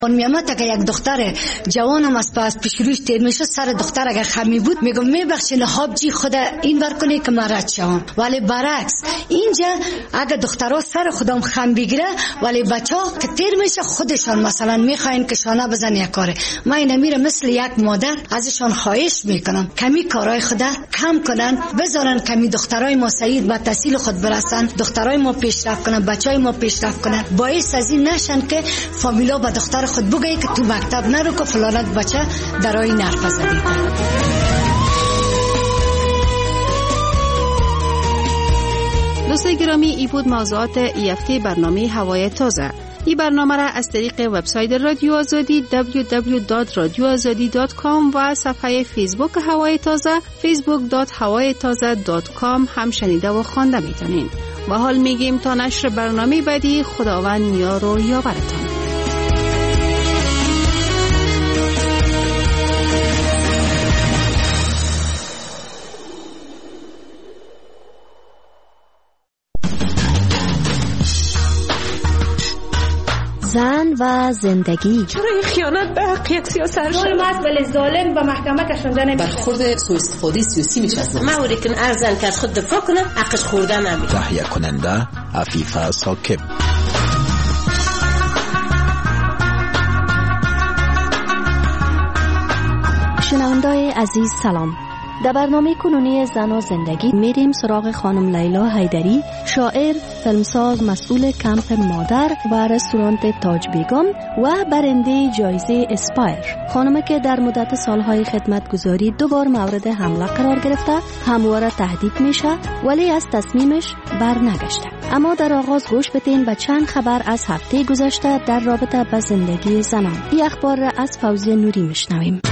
میامد که یک دختر جوانم از پس پیش روش تیر میشد، سر دختر اگر خمی بود میگم میبخشین حاجی خدا این ور کنی که من رد شوم. ولی برعکس اینجا اگر دخترها سر خودم خم بگیره ولی بچه‌ها که تیر میشه خودشان مثلا میخواین که شانه بزن یک کاره. من این میره مثل یک مادر ازشان خواهش میکنم کمی کارهای خدا کم کنن، بذارن کمی دخترای ما سعید به تحصیل خود برسن، دخترای ما پیشرفت کنن، بچهای ما پیشرفت کنن، باعث از این نشن که فامیلا به دختر خود بگه که تو مکتب نرو که فلانت بچه درای نرفه زدیده. دوستان گرامی، ای بود موضوعات ای هفته برنامه هوای تازه. این برنامه را از طریق وبسایت رادیو آزادی www.radioazadi.com و صفحه فیسبوک هوای تازه facebook.hawaytaza.com هم شنیده و خوانده میتونین. و حال میگیم تا نشر برنامه بعدی، خداوند یار و یاورتان. زن و زندگی. چرا این خیانت به حق یک سیاست شد؟ مسئله ظالم به محکمه کشونده نمیشه. برخورد سوء استفاده سیاسی میشه. موری که ارزن که از خود دفاع کنه حقش خورده نمیشه. تهیه کننده عفیفه ساکب. شنونده‌های عزیز سلام. در برنامه کنونی زن و زندگی میریم سراغ خانم لیلا حیدری، شاعر، فیلمساز، مسئول کمپ مادر و رستوران تاج بیگم و برنده جایزه اسپایر. خانمی که در مدت سالهای خدمت گذاری 2 بار مورد حمله قرار گرفته، همواره تهدید میشه ولی از تصمیمش بر نگشته. اما در آغاز گوش بدین به چند خبر از هفته گذشته در رابطه با زندگی زنان. این اخبار را از فوزیه نوری میشنویم.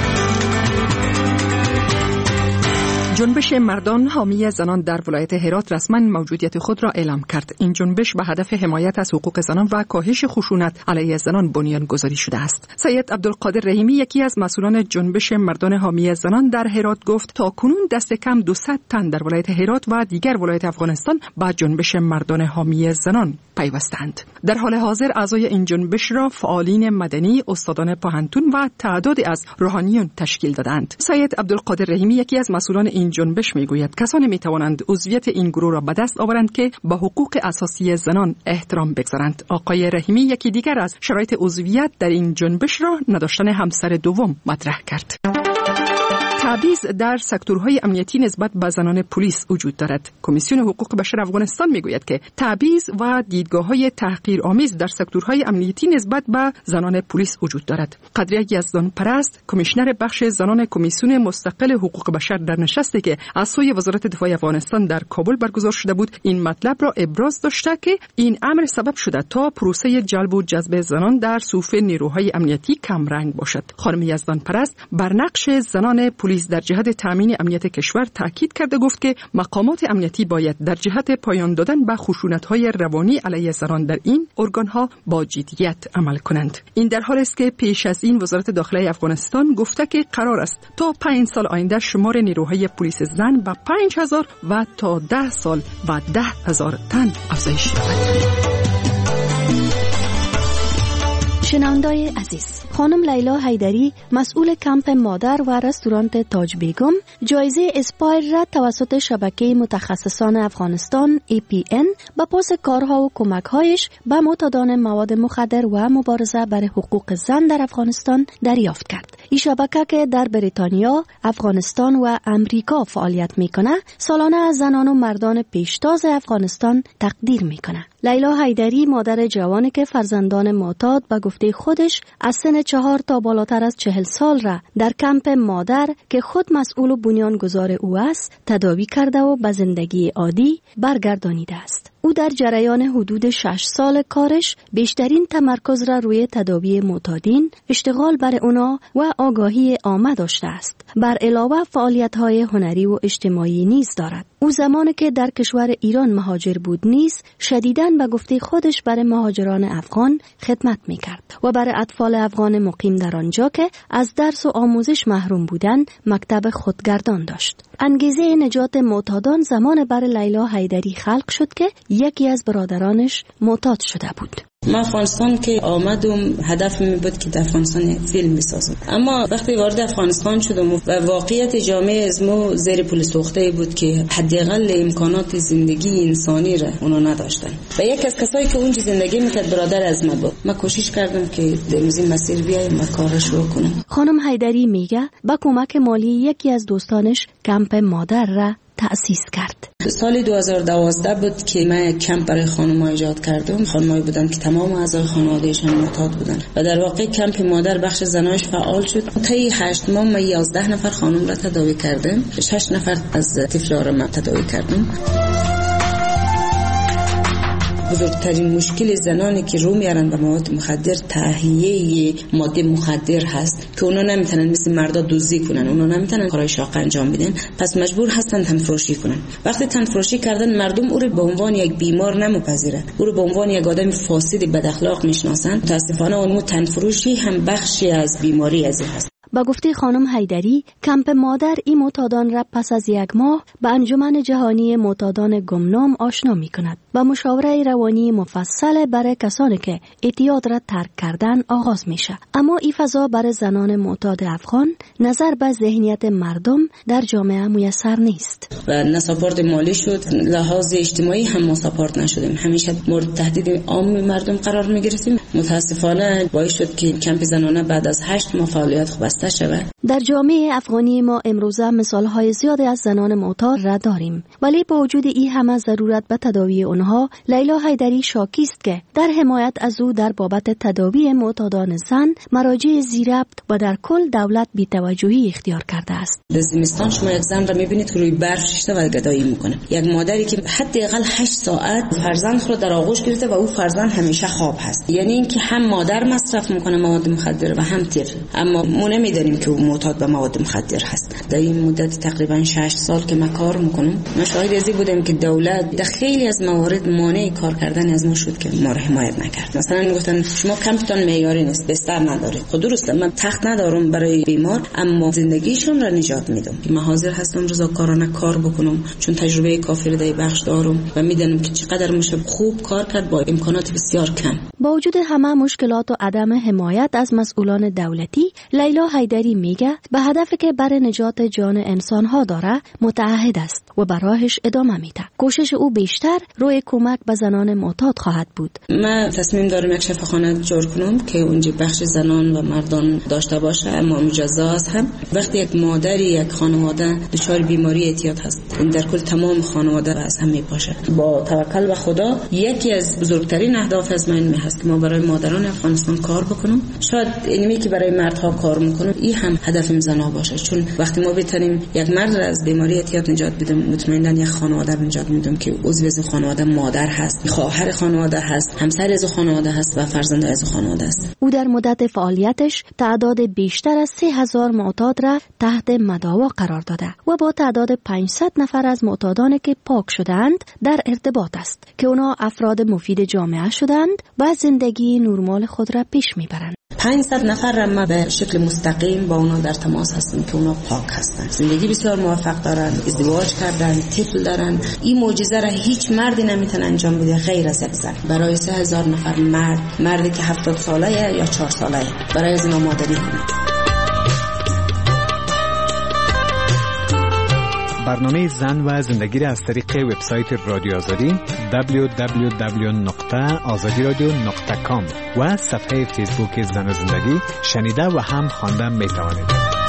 جنبش مردان حامی زنان در ولایت هرات رسما موجودیت خود را اعلام کرد. این جنبش به هدف حمایت از حقوق زنان و کاهش خشونت علیه زنان بنیان گذاری شده است. سید عبدالقادر رحیمی، یکی از مسئولان جنبش مردان حامی زنان در هرات، گفت تا کنون دست کم 200 تن در ولایت هرات و دیگر ولایت افغانستان با جنبش مردان حامی زنان پیوستند. در حال حاضر اعضای این جنبش را فعالین مدنی، استادان پوهنتون و تعدادی از روحانیون تشکیل دادند. سید عبدالقادر رحیمی، یکی از مسئولان این جنبش، میگوید کسانی میتوانند عضویت این گروه را به دست آورند که با حقوق اساسی زنان احترام بگذارند. آقای رحیمی یکی دیگر از شرایط عضویت در این جنبش را نداشتن همسر دوم مطرح کرد. تبعیض در سکتورهای امنیتی نسبت به زنان پلیس وجود دارد. کمیسیون حقوق بشر افغانستان میگوید که تبعیض و دیدگاه‌های تحقیرآمیز در سکتورهای امنیتی نسبت به زنان پلیس وجود دارد. قدریه یزدان پرست، کمیشنر بخش زنان کمیسیون مستقل حقوق بشر، در نشستی که از سوی وزارت دفاع افغانستان در کابل برگزار شده بود، این مطلب را ابراز داشته که این امر سبب شده تا پروسه جلب و جذب زنان در صفوف نیروهای امنیتی کم رنگ باشد. خانم یزدان پرست بر نقش زنان پلیس در جهت تامین امنیت کشور تاکید کرده، گفت که مقامات امنیتی باید در جهت پایان دادن به خشونت‌های روانی علیه زنان در این ارگان‌ها با جدیت عمل کنند. این در حالی است که پیش از این وزارت داخلی افغانستان گفته که قرار است تا 5 سال آینده شمار نیروهای پلیس زن به 5000 و تا 10 سال و 10000 تن افزایش یابد. شنونده‌های عزیز، خانم لیلا حیدری، مسئول کمپ مادر و رستوران تاج بیگم، جایزه اسپایر را توسط شبکه متخصصان افغانستان APN با پاس کارها و کمک‌هایش به معتادان مواد مخدر و مبارزه برای حقوق زن در افغانستان دریافت کرد. این شبکه که در بریتانیا، افغانستان و امریکا فعالیت میکنه، سالانه از زنان و مردان پیشتاز افغانستان تقدیر میکنه. لیلا حیدری، مادر جوانی که فرزندان معتاد به گفته خودش از سن 4 تا بالاتر از 40 سال را در کمپ مادر که خود مسئول و بنیانگذار او است تداوی کرده و به زندگی عادی برگردانیده است. او در جریان حدود 6 سال کارش بیشترین تمرکز را روی تداوی معتادین، اشتغال بر اونا و آگاهی عامه داشته است. بر علاوه فعالیت‌های هنری و اجتماعی نیز دارد. او زمانی که در کشور ایران مهاجر بود نیز شدیداً به گفته خودش برای مهاجران افغان خدمت می‌کرد و برای اطفال افغان مقیم در آنجا که از درس و آموزش محروم بودند مکتب خودگردان داشت. انگیزه نجات معتادان زمان برای لیلا حیدری خلق شد که یکی از برادرانش معتاد شده بود. من افغانستان که آمدم هدف می بود که در افغانستان فیلم بسازم، اما وقتی وارد افغانستان شدم و واقعیت جامعه ازمو زیر پل سوخته بود که حداقل امکانات زندگی انسانی را اونا نداشتن و یک از کسایی که اونجا زندگی میکرد برادر از من بود. من کوشش کردم که در این مسیر بیایم و کارش رو کنم. خانم حیدری میگه با کمک مالی یکی از دوستانش کمپ مادر را تأسیس کرد. سال 2012 بود که من یک کمپ برای خانم‌ها ایجاد کردم. خانم‌هایی بودن که تمام اعضای خانواده‌شان معتاد بودن و در واقع کمپ مادر بخش زنایش فعال شد. طی 8 ماه من 11 نفر خانم را تداوی کردم، 6 نفر از طفل‌ها را تداوی کردم. بزرگترین مشکل زنانی که رو میارن به مواد مخدر تهیه ماده مخدر هست که اونا نمیتونن مثل مردا دزدی کنن، اونا نمیتونن کارهای شاق انجام بدن، پس مجبور هستن تنفروشی کنن. وقتی تنفروشی کردن مردم او رو به عنوان یک بیمار نمیپذیرن، او رو به عنوان یک آدم فاسد بد اخلاق میشناسن. متاسفانه اون تنفروشی هم بخشی از بیماری از این هست. با گفته خانم حیدری، کمپ مادر این معتادان را پس از 1 ماه به انجمن جهانی معتادان گمنام آشنا می کند و مشاوره روانی مفصل برای کسانی که اعتیاد را ترک کردن آغاز میشه. اما این فضا برای زنان معتاد افغان نظر به ذهنیت مردم در جامعه میسر نیست و نه ساپورت مالی شد، لحاظ اجتماعی هم ما ساپورت نشدیم، همیشه مورد تهدید عام مردم قرار می گرفتیم. متاسفانه باعث شد که کمپ زنانه بعد از 8 ماه فعالیت بسته شود. در جامعه افغانی ما امروزه مثالهای زیادی از زنان معتاد را داریم، ولی با وجود این همه ضرورت به تداوی آنها، لیلا حیدری شاکی است که در حمایت از او در بابت تداوی معتادان زن مراجع زیربط و در کل دولت بی‌توجهی اختیار کرده است. در زمستان شما یک زن را می‌بینید که روی برف شیشته و گدایی میکنه، یک مادری که حداقل 8 ساعت فرزند خود در آغوش گرفته و او فرزند همیشه خواب هست، یعنی اینکه هم مادر مصرف میکنه مواد مخدر و هم طفل، اما ما نمیدونیم که او معتاد به مواد مخدر هست. در این مدت تقریبا 6 سال که من کار میکنم، من شاهد ازی بودم که دولت در خیلی از موارد مانع کار کردن از ما شد که ما را حمایت نکرد. مثلا گفتن شما کمپتون معیاری نیست، بستر ندارید. خود درسته من تخت ندارم برای بیمار، اما زندگیشون را نجات میدم. من حاضر هستم رضاکارانه کار بکنم چون تجربه کافی در بخش دارم و میدونم که چقدر میشه خوب کار کرد با امکانات بسیار کم. با وجود همه مشکلات و عدم حمایت از مسئولان دولتی، لیلا حیدری میگه به هدفی که برای نجات جان انسان‌ها داره متعهد است و به راهش ادامه میده. کوشش او بیشتر روی کمک به زنان معتاد خواهد بود. من تصمیم دارم یک شفاخانه جور کنم که اونجا بخش زنان و مردان داشته باشه، اما مجزا هم. وقتی یک مادری یک خانواده دچار بیماری اعتیاد هست، این در کل تمام خانواده از هم میپاشه. با توکل به خدا یکی از بزرگترین اهداف از من هست که ما برای مادران افغانستان کار بکنم. شاید اینمی که برای مردها کار میکنم این هم هدف زنها باشه، چون وقتی ما بتونیم یک مرد را از بیماری اعتیاد نجات بدیم، مطمئنا یک خانواده را نجات میدیم که عضو از خانواده مادر هست، خواهر خانواده هست، همسر از خانواده هست و فرزند از خانواده است. او در مدت فعالیتش تعداد بیشتر از 3000 معتاد را تحت مداوا قرار داده و با تعداد 500 نفر از معتادانی که پاک شدند در ارتباط است که اونا افراد مفید جامعه شدند و زندگی نرمال خود را پیش میبرند. 500 نفر را ما به شکل مستقیم با اونا در تماس هستیم که اونا پاک هستند، زندگی بسیار موفق دارن، ازدواج کردن، طفل دارن. این معجزه را هیچ مردی نمیتونه انجام بده غیر از یک زن. برای 3000 نفر مردی که 70 ساله یا 4 ساله برای زن و مادری کنه. برنامه زن و زندگی را از طریق وبسایت رادیو آزادی www.azadiradio.com و صفحه فیسبوک زن و زندگی شنیده و هم خوانده می توانید.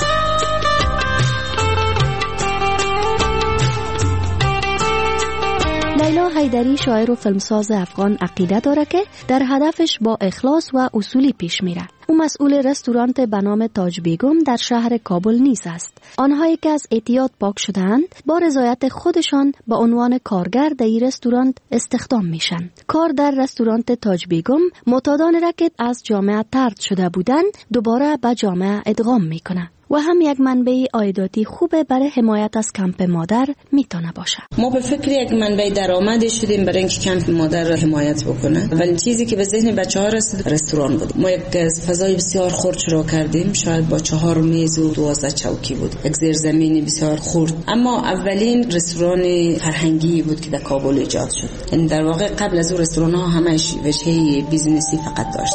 لیلا حیدری شاعر و فیلمساز افغان عقیده داره که در هدفش با اخلاص و اصولی پیش میره. او مسئول رستوران به نام تاج بیگم در شهر کابل نیز است. آنهایی که از اعتیاد پاک شدند با رضایت خودشان به عنوان کارگر در این رستوران استخدام میشن. کار در رستوران تاج بیگم معتادان را که از جامعه طرد شده بودند دوباره به جامعه ادغام میکنه. و هم یک منبع عایداتی خوبه برای حمایت از کمپ مادر میتونه باشه. ما به فکر یک منبع درآمد شدیم برای اینکه کمپ مادر را حمایت بکنه، ولی چیزی که به ذهن بچه‌ها رسید رستوران بود. ما یک فضای بسیار خرد شروع کردیم، شاید با 4 میز و 12 چوکی بود، یک زیرزمینی بسیار خرد. اما اولین رستوران فرهنگی بود که در کابل ایجاد شد. یعنی در واقع قبل از اون رستوران‌ها همش وجهه بیزینسی فقط داشت.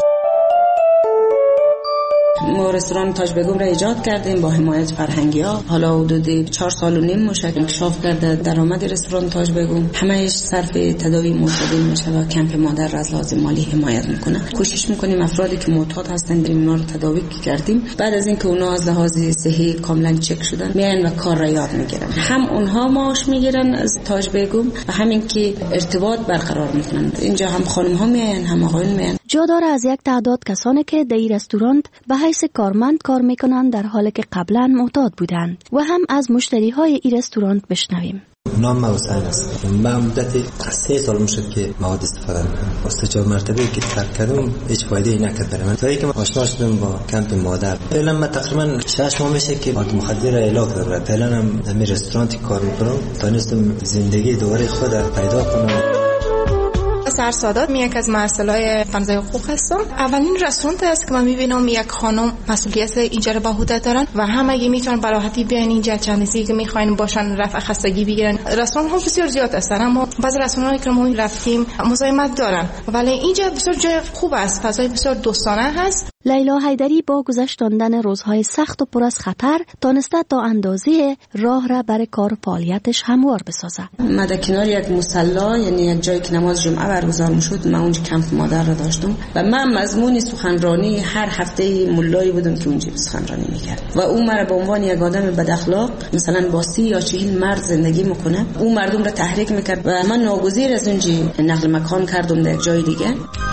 ما رستوران تاج بیگم را ایجاد کردیم با حمایت فرهنگی‌ها. حالا حدود 4 سال و نیم میشه انکشاف کرده درآمد رستوران تاج بیگم همه‌اش صرف تداوی معتادین میشه و کمپ مادر را از لحاظ مالی حمایت میکنه. کوشش میکنیم افرادی که معتاد هستن بریم اونا رو تداوی کردیم. بعد از اینکه اونا از لحاظ صحی کاملا چک شدن میان و کار را یاد میگیرن. هم اونها معاش میگیرن از تاج بیگم و همین که ارتباط برقرار میکنن. اینجا هم خانم ها میان هم آقایون میان. جا داره از یک تعداد کسانی که در این رستوران به حیث کارمند کار میکنند در حالی که قبلا معتاد بودند و هم از مشتری های این رستوران بشنویم. نام من حسین است. من مدت 3 سال میشد که مواد استفاده میکنم. 3-4 مرتبه که ترک کردم هیچ فایده ای نکرد برای من. تا اینکه آشنا شدم با کمپ مادر. فعلا من تقریبا 6 ماه میشه که مواد مخدر را علاج کردم. فعلا هم در رستوران کار میکنم. تونستم زندگی دوباره خود را پیدا کنم. سرسادات یک از مسائل فنزای حقوق هستم. اولین رستوران است که من میبینم یک خانم مسئولیت اینجا رو به عهده دارن و همه میتونن به راحتی بیان اینجا چند چیزی که میخواین باشن رفع خستگی بگیرن. رستوران ها بسیار زیاد هستن اما بعضی رستوران هایی که ما رفتیم مزاحمت دارن ولی اینجا بسیار جای خوب است، فضای بسیار دوستانه هست. لیلا حیدری با گذشتاندن روزهای سخت و پر از خطر تانسته تا اندازه راه را برای کار و فعالیتش هموار بسازه. ما در کنار یک مصلی یعنی یک جایی که نماز جمعه برگزار میشد من اونجا کمپ مادر را داشتم و من مضمون سخنرانی هر هفته مولایی بودم که اونجا سخنرانی میکرد و اون مرا به عنوان یک آدم بد اخلاق مثلا با 30 یا 40 مرد زندگی میکنه اون مردم را تحریک میکرد و من ناگزیر از اونجا نقل مکان کردم در یک جای دیگه.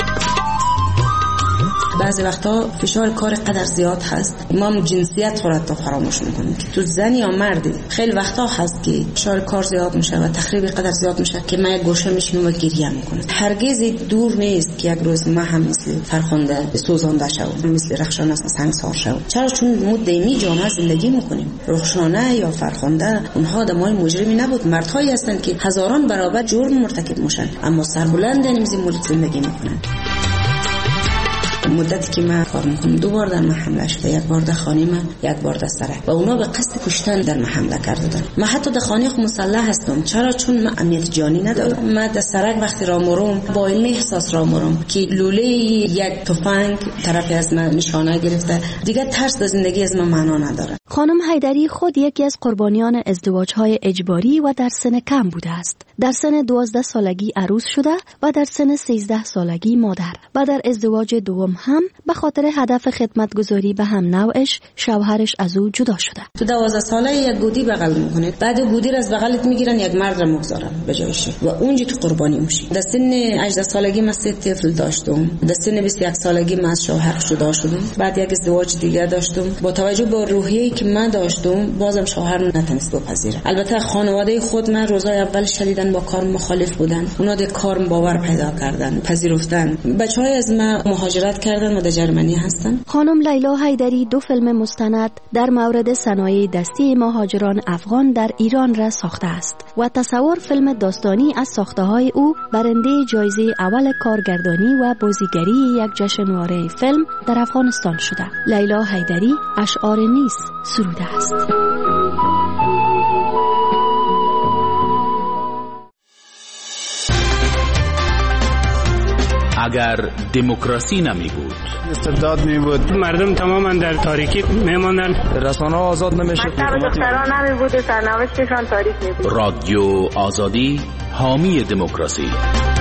بعضی وقتا فشار کار قدر زیاد هست ما جنسیت خودت تا فراموش میکنیم که تو زن یا مردی. خیلی وقتا هست که فشار کار زیاد میشه و تخریب قدر زیاد میشه که من یک گوشه میشینم و گریه میکنم. هرگز دور نیست که یک روز ما هم مثل فرخنده سوزانده شوم، مثل رخشانه سنگسار شوم. چرا؟ چون ما دیمی جامعه زندگی میکنیم. رخشانه یا فرخنده اونها آدمای مجرمی نبود، مردهایی هستند که هزاران برابر جرم مرتکب میشن اما سربلند این محیط زندگی میکنن. مدتی که من کار میکنم 2 بار در من حمله شده، 1 بار در خانه من، 1 بار در سرک و اونا به قصد کشتن در من حمله کردن. من حتی در خانه خود مسلح هستم. چرا؟ چون من امنیت جانی ندارم. من در سرک وقتی راه میرم با این احساس راه میرم که لوله یک تفنگ طرف از من نشانه گرفته، دیگه ترس در زندگی از من معنا نداره. خانم حیدری خود یکی از قربانیان ازدواج‌های اجباری و در سن کم بوده است. در سن 12 سالگی عروس شده و در سن 13 سالگی مادر و در ازدواج دوم هم به خاطر هدف خدمتگزاری به هم نوعش شوهرش از او جدا شده. تو 12 ساله یک گودی بغل میکنه، بعد گودی را از بغلت میگیرن یک مرد را میگذارن به جایش و اونجا تو قربانی میشی. در سن 18 سالگی من 3 طفل داشتم. در سن 21 سالگی من از شوهر جدا شدم. بعد یک ازدواج دیگه داشتم. با توجه به روحیه‌ای که من داشتم بازم شوهر نتونست بپذیره. البته خانواده خود من روزای اول شدیداً با کار مخالف بودن. اونا در کار باور پیدا کردن، پذیرفتن. بچهای از ما مهاجرت کردن و در جرمنی هستن. خانم لیلا حیدری 2 فیلم مستند در مورد صنایع دستی مهاجران افغان در ایران را ساخته است و تصور فیلم داستانی از ساخته‌های او برنده جایزه اول کارگردانی و بازیگری یک جشنواره فیلم در افغانستان شده. لیلا حیدری اشعار نیست سروده است. اگر دموکراسی نمی بود، استبداد می بود، مردم تماما در تاریکی می ماندن، رسانه آزاد نمیشد، مکتب دختران نمی بود، سرنوشتشان تاریک می بود. رادیو آزادی حامی دموکراسی.